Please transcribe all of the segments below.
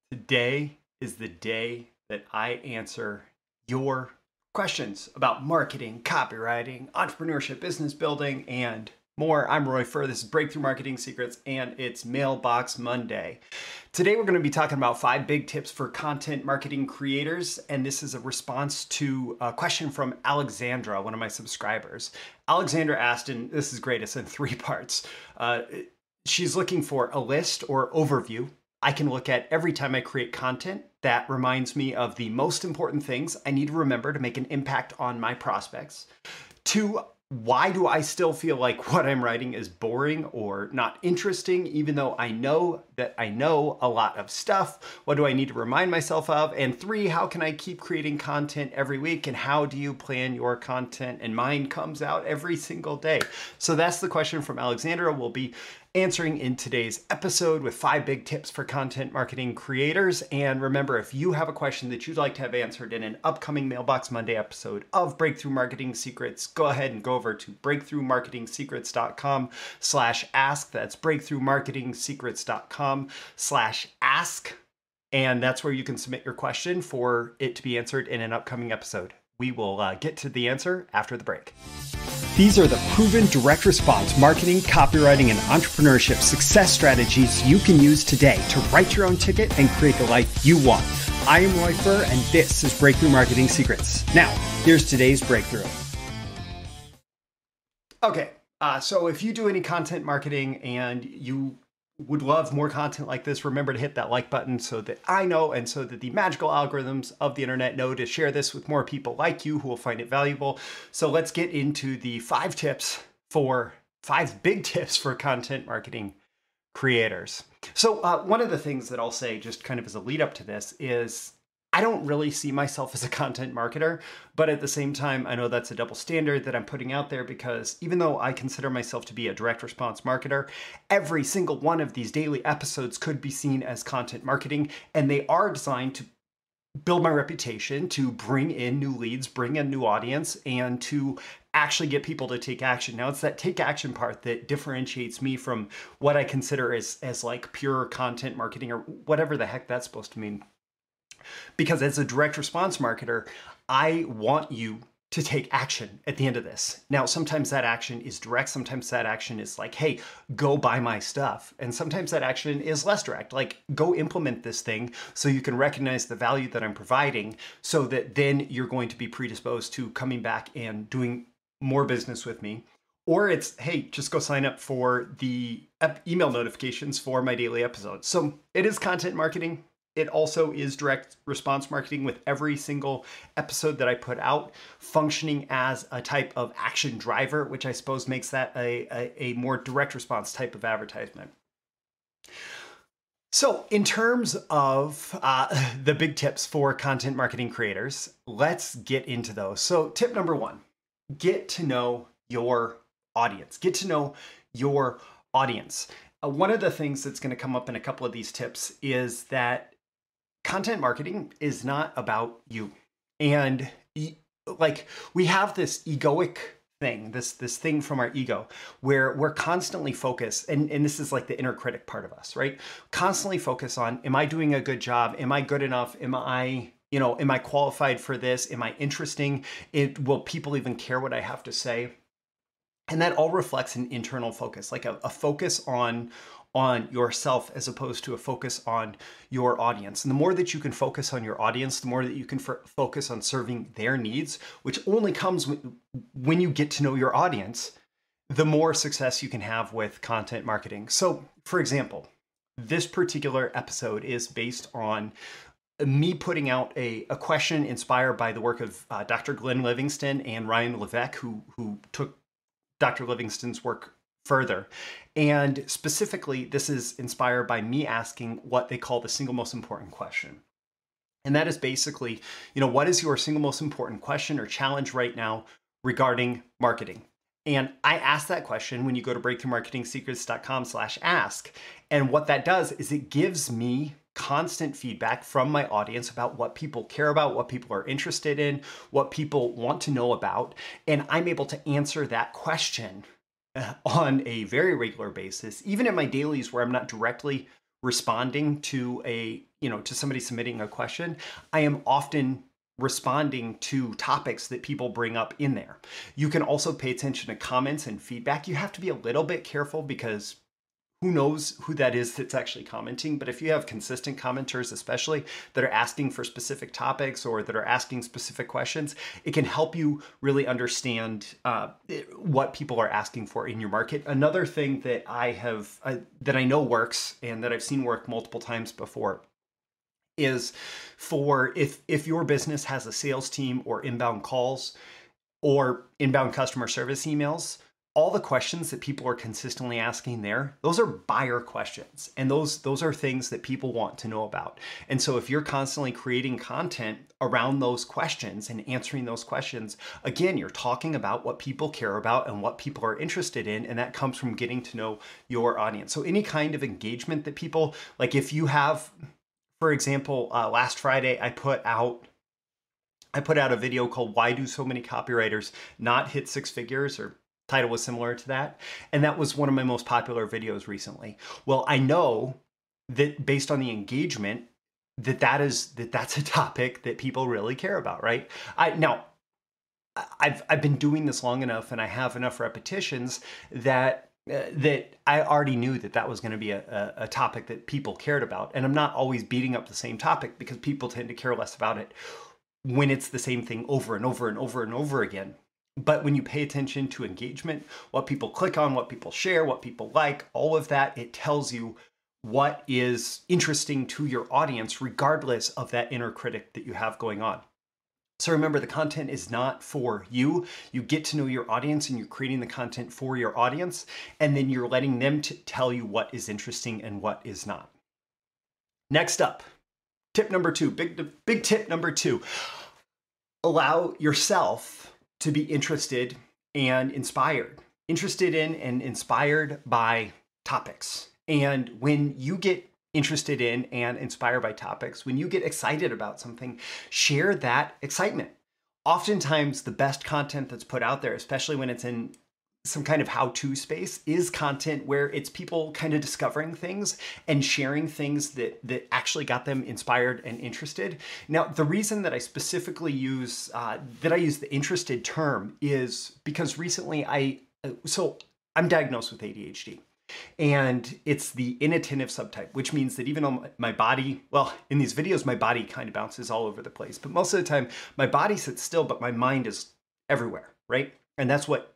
Today is the day that I answer your questions about marketing, copywriting, entrepreneurship, business building, and more. I'm Roy Furr. This is Breakthrough Marketing Secrets, and it's Mailbox Monday. Today, we're going to be talking about 5 big tips for content marketing creators, and this is a response to a question from Alexandra, one of my subscribers. Alexandra asked, and this is great, it's in 3 parts. She's looking for a list or overview I can look at every time I create content that reminds me of the most important things I need to remember to make an impact on my prospects. 2, why do I still feel like what I'm writing is boring or not interesting, even though I know that I know a lot of stuff? What do I need to remind myself of? And 3, how can I keep creating content every week? And how do you plan your content? And mine comes out every single day. So that's the question from Alexandra. We'll be answering in today's episode with 5 big tips for content marketing creators. And remember, if you have a question that you'd like to have answered in an upcoming Mailbox Monday episode of Breakthrough Marketing Secrets, go ahead and go over to breakthroughmarketingsecrets.com/ask. That's breakthroughmarketingsecrets.com/ask. And that's where you can submit your question for it to be answered in an upcoming episode. We will get to the answer after the break. These are the proven direct response marketing, copywriting, and entrepreneurship success strategies you can use today to write your own ticket and create the life you want. I am Roy Furr, and this is Breakthrough Marketing Secrets. Now, here's today's breakthrough. Okay, so if you do any content marketing and you would love more content like this, remember to hit that like button so that I know and so that the magical algorithms of the internet know to share this with more people like you who will find it valuable. So let's get into the 5 big tips for content marketing creators. So one of the things that I'll say just kind of as a lead up to this is I don't really see myself as a content marketer, but at the same time, I know that's a double standard that I'm putting out there because even though I consider myself to be a direct response marketer, every single one of these daily episodes could be seen as content marketing, and they are designed to build my reputation, to bring in new leads, bring in new audience, and to actually get people to take action. Now, it's that take action part that differentiates me from what I consider as like pure content marketing or whatever the heck that's supposed to mean. Because as a direct response marketer, I want you to take action at the end of this. Now, sometimes that action is direct. Sometimes that action is like, hey, go buy my stuff. And sometimes that action is less direct, like go implement this thing so you can recognize the value that I'm providing so that then you're going to be predisposed to coming back and doing more business with me. Or it's, hey, just go sign up for the email notifications for my daily episodes. So it is content marketing. It also is direct response marketing with every single episode that I put out functioning as a type of action driver, which I suppose makes that a more direct response type of advertisement. So in terms of the big tips for content marketing creators, let's get into those. So tip number 1, get to know your audience. Get to know your audience. One of the things that's going to come up in a couple of these tips is that content marketing is not about you. And like we have this egoic thing, this thing from our ego where we're constantly focused. And this is like the inner critic part of us, right? Constantly focus on, am I doing a good job? Am I good enough? Am I qualified for this? Am I interesting? Will people even care what I have to say? And that all reflects an internal focus, like a focus on yourself as opposed to a focus on your audience. And the more that you can focus on your audience, the more that you can focus on serving their needs, which only comes when you get to know your audience, the more success you can have with content marketing. So, for example, this particular episode is based on me putting out a question inspired by the work of Dr. Glenn Livingston and Ryan Levesque, who took Dr. Livingston's work further. And specifically, this is inspired by me asking what they call the single most important question. And that is basically, what is your single most important question or challenge right now regarding marketing? And I ask that question when you go to breakthroughmarketingsecrets.com/ask. And what that does is it gives me constant feedback from my audience about what people care about, what people are interested in, what people want to know about. And I'm able to answer that question on a very regular basis, even in my dailies where I'm not directly responding to a to somebody submitting a question, I am often responding to topics that people bring up in there. You can also pay attention to comments and feedback. You have to be a little bit careful because who knows who that is that's actually commenting. But if you have consistent commenters, especially that are asking for specific topics or that are asking specific questions, it can help you really understand what people are asking for in your market. Another thing that that I know works and that I've seen work multiple times before is for if your business has a sales team or inbound calls or inbound customer service emails, all the questions that people are consistently asking there, those are buyer questions. And those are things that people want to know about. And so if you're constantly creating content around those questions and answering those questions, again, you're talking about what people care about and what people are interested in. And that comes from getting to know your audience. So any kind of engagement that people, like if you have, for example, last Friday, I put out a video called "Why Do So Many Copywriters Not Hit Six Figures?" or title was similar to that. And that was one of my most popular videos recently. Well, I know that based on the engagement, that's a topic that people really care about, right? I've been doing this long enough and I have enough repetitions that I already knew that was going to be a topic that people cared about. And I'm not always beating up the same topic because people tend to care less about it when it's the same thing over and over and over and over again. But when you pay attention to engagement, what people click on, what people share, what people like, all of that, it tells you what is interesting to your audience, regardless of that inner critic that you have going on. So remember, the content is not for you. You get to know your audience and you're creating the content for your audience, and then you're letting them tell you what is interesting and what is not. Next up, tip number 2, big tip number 2, allow yourself to be interested and inspired. Interested in and inspired by topics. And when you get interested in and inspired by topics, when you get excited about something, share that excitement. Oftentimes, the best content that's put out there, especially when it's in some kind of how-to space, is content where it's people kind of discovering things and sharing things that actually got them inspired and interested. Now, the reason that I specifically use the interested term is because recently I'm diagnosed with ADHD. And it's the inattentive subtype, which means that even though my body, well, in these videos, my body kind of bounces all over the place, but most of the time my body sits still, but my mind is everywhere, right? And that's what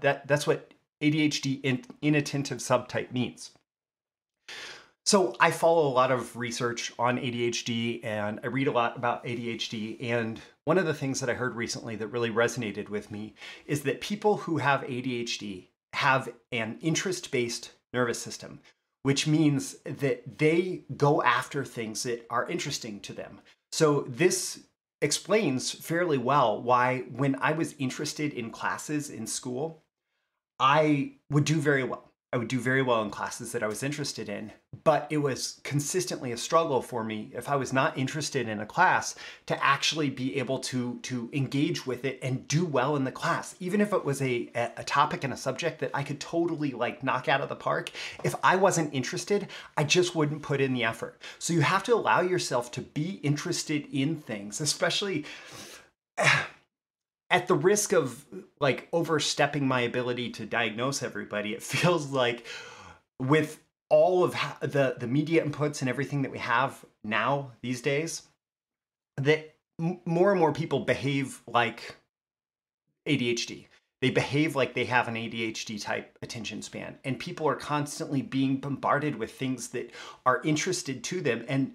ADHD inattentive subtype means. So I follow a lot of research on ADHD and I read a lot about ADHD. And one of the things that I heard recently that really resonated with me is that people who have ADHD have an interest-based nervous system, which means that they go after things that are interesting to them. So this explains fairly well why when I was interested in classes in school, I would do very well. I would do very well in classes that I was interested in, but it was consistently a struggle for me if I was not interested in a class to actually be able to engage with it and do well in the class. Even if it was a topic and a subject that I could totally like knock out of the park, if I wasn't interested, I just wouldn't put in the effort. So you have to allow yourself to be interested in things, especially at the risk of like overstepping my ability to diagnose everybody. It feels like with all of the media inputs and everything that we have now these days, that more and more people behave like ADHD. They behave like they have an ADHD type attention span, and people are constantly being bombarded with things that are interesting to them and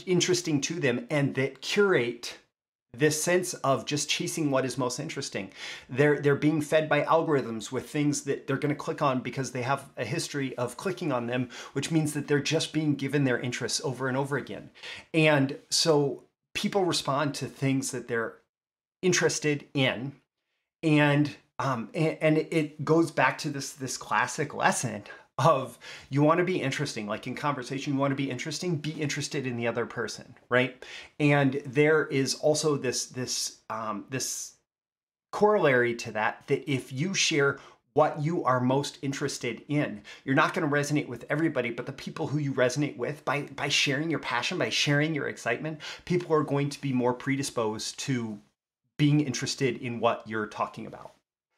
that curate this sense of just chasing what is most interesting. They're being fed by algorithms with things that they're going to click on because they have a history of clicking on them, which means that they're just being given their interests over and over again. And so people respond to things that they're interested in. And it goes back to this classic lesson of you want to be interesting, like in conversation, you want to be interested in the other person, right? And there is also this corollary to that if you share what you are most interested in. You're not going to resonate with everybody, but the people who you resonate with, by sharing your passion, by sharing your excitement, people are going to be more predisposed to being interested in what you're talking about.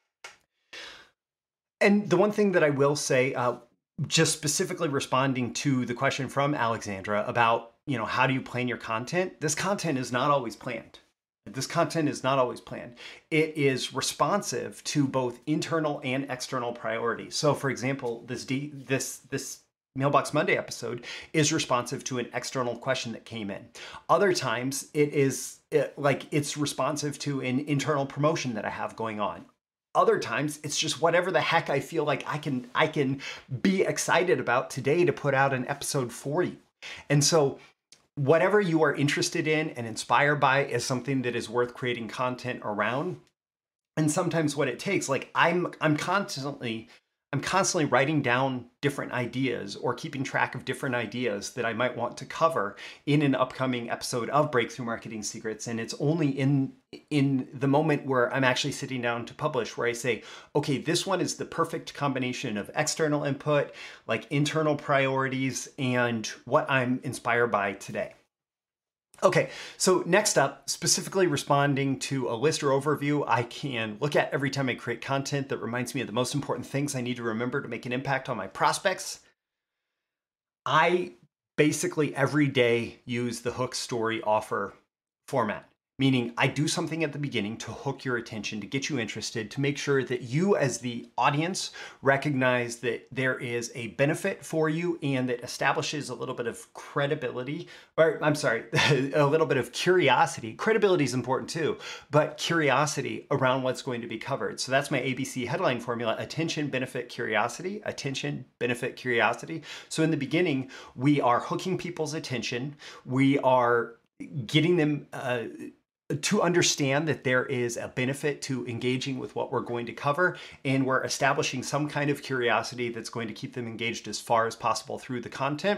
And the one thing that I will say, just specifically responding to the question from Alexandra about, how do you plan your content? This content is not always planned. This content is not always planned. It is responsive to both internal and external priorities. So for example, this Mailbox Monday episode is responsive to an external question that came in. Other times it's responsive to an internal promotion that I have going on. Other times it's just whatever the heck I feel like I can be excited about today to put out an episode for you. And so whatever you are interested in and inspired by is something that is worth creating content around. And sometimes what it takes, like I'm constantly writing down different ideas or keeping track of different ideas that I might want to cover in an upcoming episode of Breakthrough Marketing Secrets. And it's only in the moment where I'm actually sitting down to publish where I say, okay, this one is the perfect combination of external input, like internal priorities, and what I'm inspired by today. Okay, so next up, specifically responding to a list or overview I can look at every time I create content that reminds me of the most important things I need to remember to make an impact on my prospects. I basically every day use the hook, story, offer format. Meaning I do something at the beginning to hook your attention, to get you interested, to make sure that you as the audience recognize that there is a benefit for you and that establishes a little bit of credibility, or I'm sorry, a little bit of curiosity. Credibility is important too, but curiosity around what's going to be covered. So that's my ABC headline formula: attention, benefit, curiosity, attention, benefit, curiosity. So in the beginning, we are hooking people's attention. We are getting them to understand that there is a benefit to engaging with what we're going to cover, and we're establishing some kind of curiosity that's going to keep them engaged as far as possible through the content.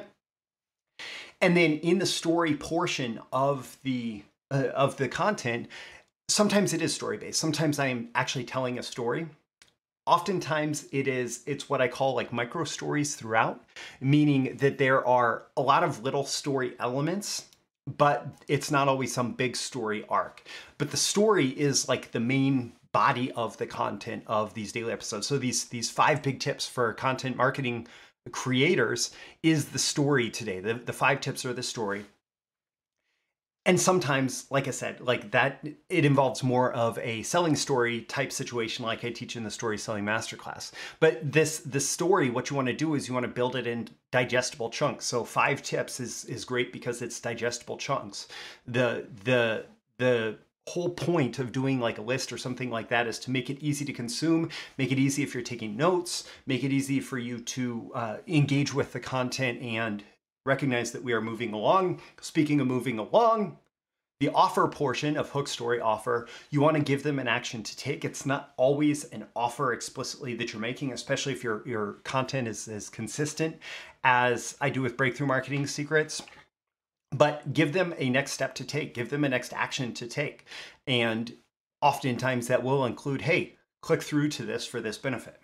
And then in the story portion of the content, sometimes it is story-based. Sometimes I am actually telling a story. Oftentimes it's what I call like micro stories throughout, meaning that there are a lot of little story elements, but it's not always some big story arc. But the story is like the main body of the content of these daily episodes. So these 5 big tips for content marketing creators is the story today. The 5 tips are the story. And sometimes, like I said, like that, it involves more of a selling story type situation like I teach in the Story Selling Masterclass. But this story, what you want to do is you want to build it in digestible chunks. So 5 tips is great because it's digestible chunks. The whole point of doing like a list or something like that is to make it easy to consume, make it easy if you're taking notes, make it easy for you to engage with the content and recognize that we are moving along. Speaking of moving along, the offer portion of hook, story, offer, you want to give them an action to take. It's not always an offer explicitly that you're making, especially if your content is as consistent as I do with Breakthrough Marketing Secrets. But give them a next step to take, give them a next action to take. And oftentimes that will include, hey, click through to this for this benefit.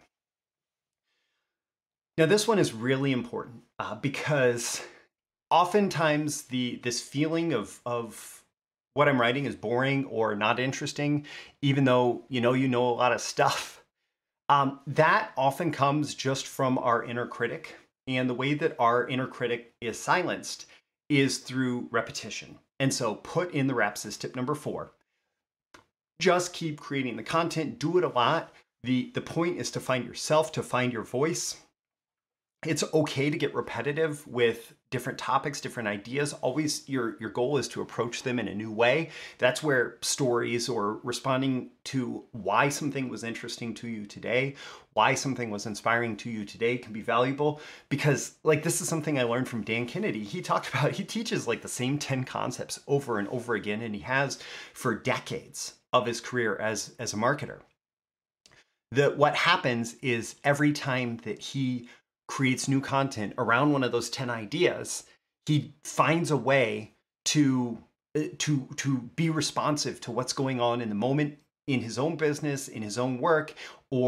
Now, this one is really important because oftentimes this feeling of what I'm writing is boring or not interesting, even though you know a lot of stuff, that often comes just from our inner critic. And the way that our inner critic is silenced is through repetition. And so put in the reps is tip number 4. Just keep creating the content, do it a lot. The point is to find yourself, to find your voice. It's okay to get repetitive with different topics, different ideas. Always your goal is to approach them in a new way. That's where stories or responding to why something was interesting to you today, why something was inspiring to you today can be valuable. Because like this is something I learned from Dan Kennedy. He teaches like the same 10 concepts over and over again, and he has for decades of his career as a marketer. What happens is every time that he creates new content around one of those 10 ideas, he finds a way to be responsive to what's going on in the moment in his own business, in his own work, or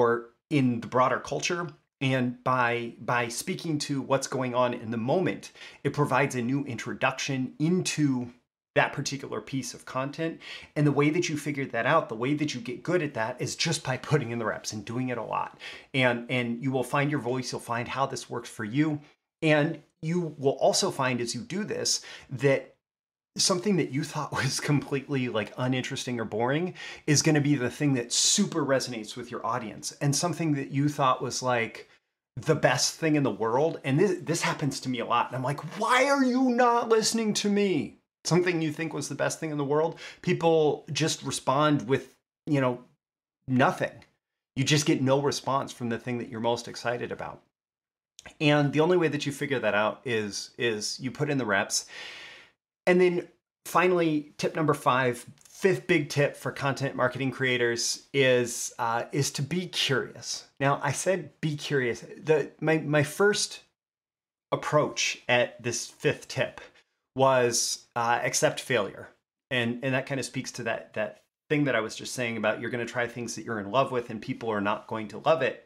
in the broader culture. And by speaking to what's going on in the moment, it provides a new introduction into that particular piece of content. And the way that you figure that out, the way that you get good at that is just by putting in the reps and doing it a lot. And you will find your voice, you'll find how this works for you. And you will also find as you do this, that something that you thought was completely like uninteresting or boring is going to be the thing that super resonates with your audience. And something that you thought was like the best thing in the world. And this happens to me a lot. And I'm like, why are you not listening to me? Something you think was the best thing in the world, people just respond with, nothing. You just get no response from the thing that you're most excited about. And the only way that you figure that out is you put in the reps. And then finally, tip number 5, fifth big tip for content marketing creators is to be curious. Now, I said be curious. My first approach at this fifth tip was accept failure. And that kind of speaks to that thing that I was just saying about you're going to try things that you're in love with and people are not going to love it.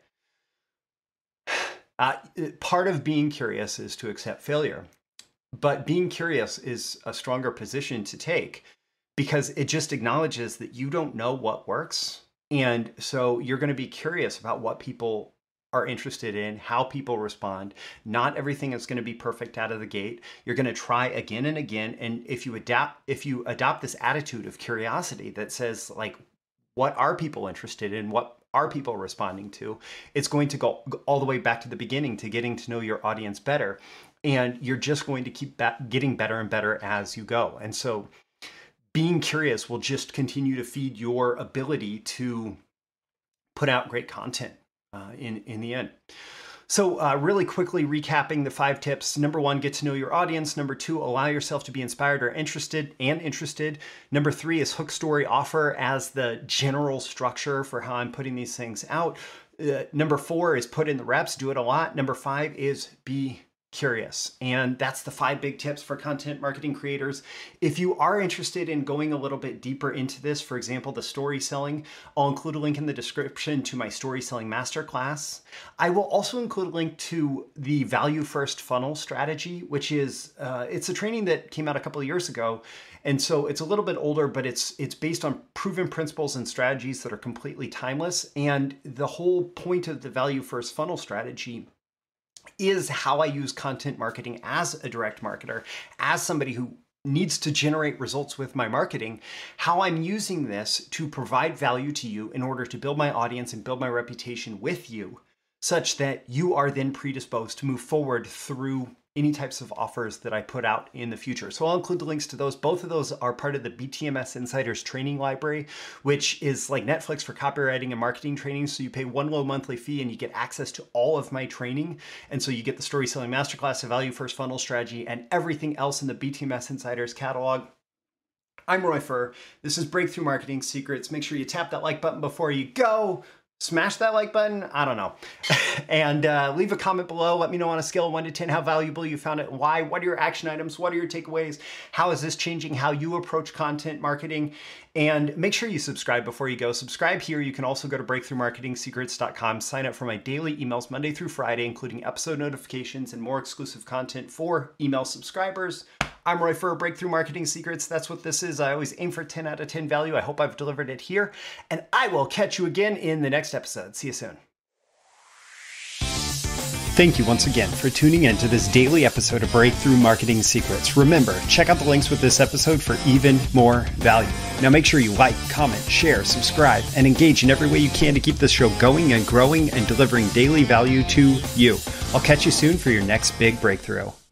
Part of being curious is to accept failure. But being curious is a stronger position to take because it just acknowledges that you don't know what works. And so you're going to be curious about what people are interested in, how people respond. Not everything is going to be perfect out of the gate. You're going to try again and again. And if you adopt this attitude of curiosity that says like, what are people interested in? What are people responding to? It's going to go all the way back to the beginning to getting to know your audience better. And you're just going to keep getting better and better as you go. And so being curious will just continue to feed your ability to put out great content in the end. So really quickly recapping the 5 tips. Number 1, get to know your audience. Number 2, allow yourself to be inspired or interested. Number 3 is hook, story, offer as the general structure for how I'm putting these things out. Number 4 is put in the reps, do it a lot. Number 5 is be curious. And that's the 5 big tips for content marketing creators. If you are interested in going a little bit deeper into this, for example, the story selling, I'll include a link in the description to my story selling masterclass. I will also include a link to the value first funnel strategy, which is, it's a training that came out a couple of years ago. And so it's a little bit older, but it's based on proven principles and strategies that are completely timeless. And the whole point of the value first funnel strategy is how I use content marketing as a direct marketer, as somebody who needs to generate results with my marketing, how I'm using this to provide value to you in order to build my audience and build my reputation with you, such that you are then predisposed to move forward through any types of offers that I put out in the future. So I'll include the links to those. Both of those are part of the BTMS Insiders Training Library, which is like Netflix for copywriting and marketing training. So you pay one low monthly fee and you get access to all of my training. And so you get the Story Selling Masterclass, the Value First Funnel Strategy, and everything else in the BTMS Insiders catalog. I'm Roy Furr. This is Breakthrough Marketing Secrets. Make sure you tap that like button before you go. Smash that like button, I don't know. And leave a comment below. Let me know on a scale of 1 to 10 how valuable you found it, why, what are your action items, what are your takeaways, how is this changing how you approach content marketing, and make sure you subscribe before you go. Subscribe here. You can also go to breakthroughmarketingsecrets.com, sign up for my daily emails Monday through Friday, including episode notifications and more exclusive content for email subscribers. I'm Roy Furr, Breakthrough Marketing Secrets. That's what this is. I always aim for 10 out of 10 value. I hope I've delivered it here, and I will catch you again in the next episode. See you soon. Thank you once again for tuning in to this daily episode of Breakthrough Marketing Secrets. Remember, check out the links with this episode for even more value. Now make sure you like, comment, share, subscribe, and engage in every way you can to keep this show going and growing and delivering daily value to you. I'll catch you soon for your next big breakthrough.